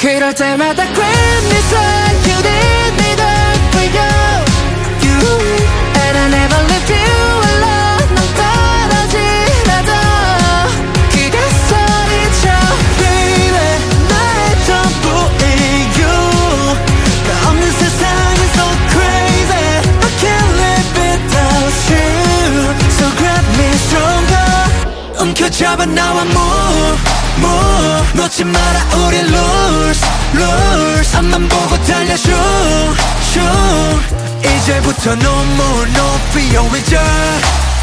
그럴 때마다 grab me so you did me that for you and I never leave you alone 넌 떨어지라도 그게 소리쳐 Baby 나의 전부인 you 나 없는 세상은 so crazy I can't live without you So grab me stronger 움켜잡아 나와 move 놓지 마라 우리 lose 앞만 보고 달려 shoot 이제부터 no more no fear with you